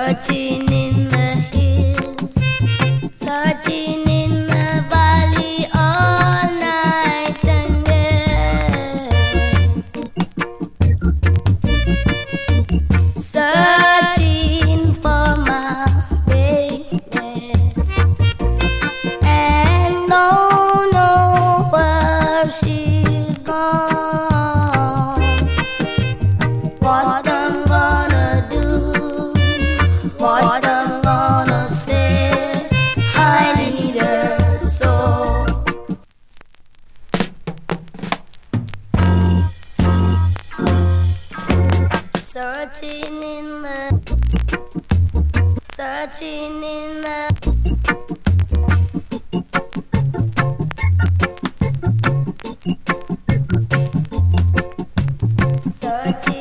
Searching in the hills, searching in the valley all night and day, searching for my baby, and don't know where she's gone. What I'm gonna do, what I'm gonna say, I need her so. Searching in the, searching in the, searching.